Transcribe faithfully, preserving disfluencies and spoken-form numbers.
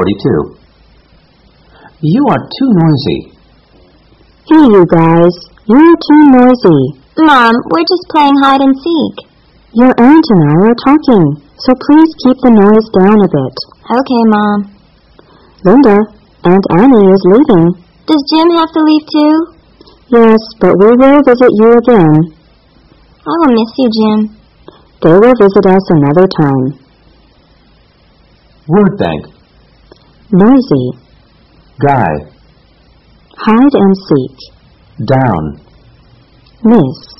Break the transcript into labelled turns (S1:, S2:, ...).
S1: forty-two. You are too noisy.
S2: Hey, you guys. You're too noisy.
S3: Mom, we're just playing hide and seek.
S2: Your aunt and I are talking, so please keep the noise down a bit.
S3: Okay, Mom.
S2: Linda, Aunt Annie is leaving.
S3: Does Jim have to leave too?
S2: Yes, but we will visit you again.
S3: I will miss you, Jim.
S2: They will visit us another time.
S1: Word bank.
S2: Noisy.
S1: Guy.
S2: Hide and seek.
S1: Down.
S2: Miss.